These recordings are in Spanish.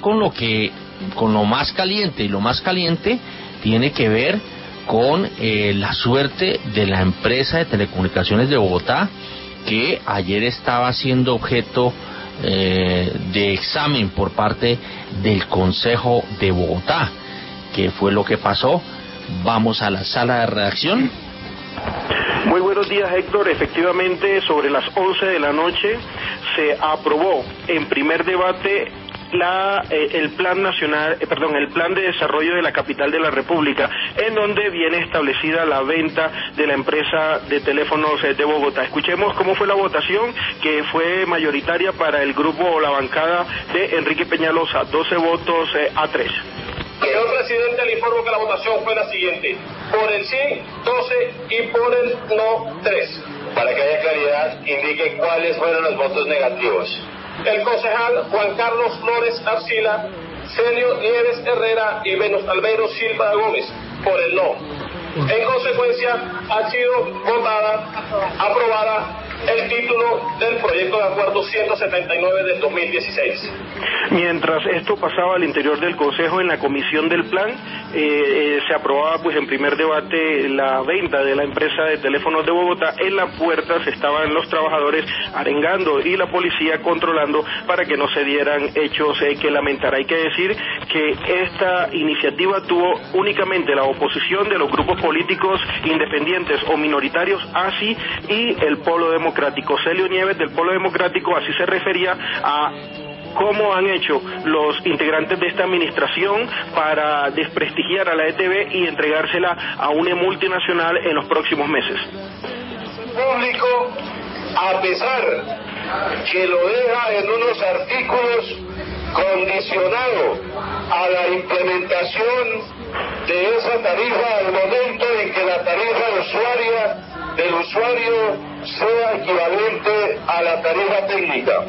con lo más caliente, y lo más caliente tiene que ver con la suerte de la empresa de telecomunicaciones de Bogotá, que ayer estaba siendo objeto de examen por parte del Consejo de Bogotá. ¿Qué fue lo que pasó? Vamos a la sala de redacción. Muy buenos días, Héctor. Efectivamente, sobre las 11 de la noche se aprobó en primer debate el plan nacional, el plan de desarrollo de la capital de la República, en donde viene establecida la venta de la empresa de teléfonos de Bogotá. Escuchemos cómo fue la votación, que fue mayoritaria para el grupo o la bancada de Enrique Peñalosa, 12 votos a 3. Señor presidente, le informo que la votación fue la siguiente: por el sí, 12, y por el no, 3. Para que haya claridad, indique cuáles fueron los votos negativos. El concejal Juan Carlos Flores Arcila, Celio Nieves Herrera y Venus Albero Silva Gómez, por el no. En consecuencia, ha sido aprobada el título del proyecto de acuerdo 179 del 2016. Mientras esto pasaba al interior del Consejo, en la comisión del plan, se aprobaba pues en primer debate la venta de la empresa de teléfonos de Bogotá. En las puertas estaban los trabajadores arengando y la policía controlando para que no se dieran hechos que lamentar. Hay que decir que esta iniciativa tuvo únicamente la oposición de los grupos políticos independientes o minoritarios, ASI y el Polo Democrático. Celio Nieves, del Polo Democrático, así se refería a cómo han hecho los integrantes de esta administración para desprestigiar a la ETB y entregársela a una multinacional en los próximos meses. Público, a pesar que lo deja en unos artículos condicionado a la implementación de esa tarifa al momento en que la tarifa del usuario sea equivalente a la tarifa técnica.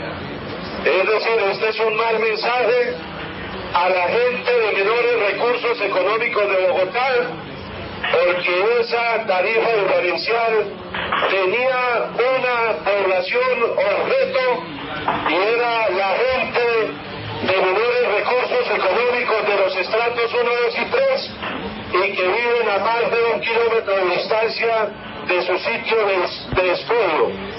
Es decir, este es un mal mensaje a la gente de menores recursos económicos de Bogotá, porque esa tarifa diferencial tenía una población objeto y era la gente de menores recursos económicos de los estratos 1, 2 y 3 y que viven a más de 1 kilómetro de distancia de su sitio de estudio.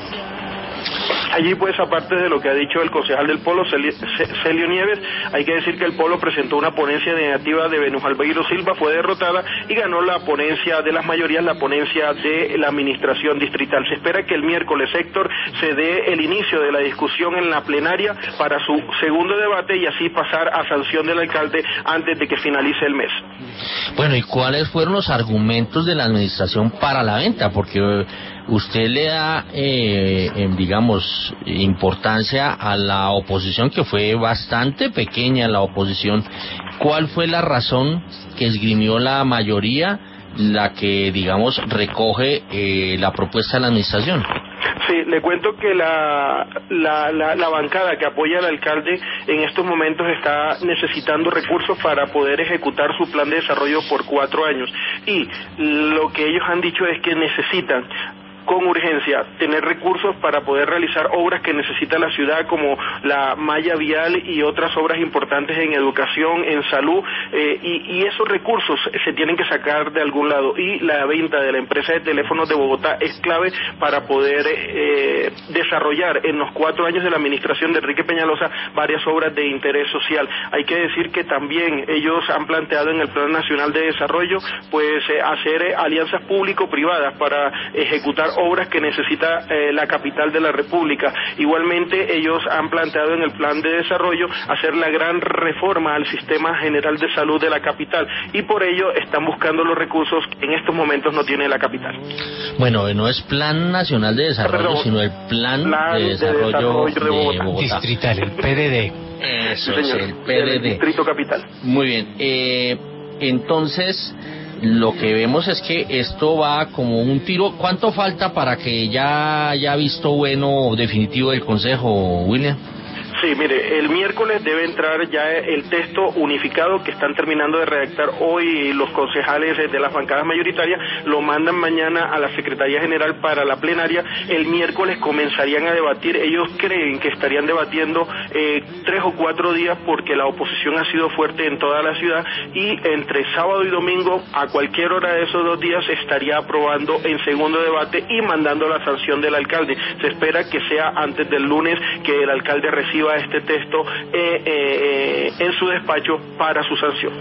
Allí pues, aparte de lo que ha dicho el concejal del Polo, Celio Nieves, hay que decir que el Polo presentó una ponencia negativa de Venus Albeiro Silva, fue derrotada y ganó la ponencia de las mayorías, la ponencia de la administración distrital. Se espera que el miércoles, Héctor, se dé el inicio de la discusión en la plenaria para su segundo debate y así pasar a sanción del alcalde antes de que finalice el mes. Bueno, ¿y cuáles fueron los argumentos de la administración para la venta? Porque usted le da, digamos, importancia a la oposición, que fue bastante pequeña la oposición. ¿Cuál fue la razón que esgrimió la mayoría, la que, digamos, recoge la propuesta de la administración? Sí, le cuento que la bancada que apoya al alcalde en estos momentos está necesitando recursos para poder ejecutar su plan de desarrollo por 4 años. Y lo que ellos han dicho es que necesitan con urgencia tener recursos para poder realizar obras que necesita la ciudad, como la malla vial y otras obras importantes en educación, en salud, y esos recursos se tienen que sacar de algún lado, y la venta de la empresa de teléfonos de Bogotá es clave para poder desarrollar en los 4 años de la administración de Enrique Peñalosa varias obras de interés social. Hay que decir que también ellos han planteado en el Plan Nacional de Desarrollo pues hacer alianzas público-privadas para ejecutar obras que necesita la capital de la República. Igualmente ellos han planteado en el plan de desarrollo hacer la gran reforma al sistema general de salud de la capital, y por ello están buscando los recursos que en estos momentos no tiene la capital. Bueno, no es Plan Nacional de Desarrollo, sino el Plan de Desarrollo de Bogotá. Distrital, el PDD. Eso sí, es, señor, el PDD. el Distrito Capital. Muy bien. Entonces, lo que vemos es que esto va como un tiro. ¿Cuánto falta para que ya haya visto bueno definitivo el Consejo, William? Sí, mire, el miércoles debe entrar ya el texto unificado que están terminando de redactar hoy los concejales de las bancadas mayoritarias, lo mandan mañana a la Secretaría General para la plenaria. El miércoles comenzarían a debatir. Ellos creen que estarían debatiendo 3 o 4 días porque la oposición ha sido fuerte en toda la ciudad, y entre sábado y domingo, a cualquier hora de esos 2 días, estaría aprobando en segundo debate y mandando la sanción del alcalde. Se espera que sea antes del lunes que el alcalde reciba este texto en su despacho para su sanción.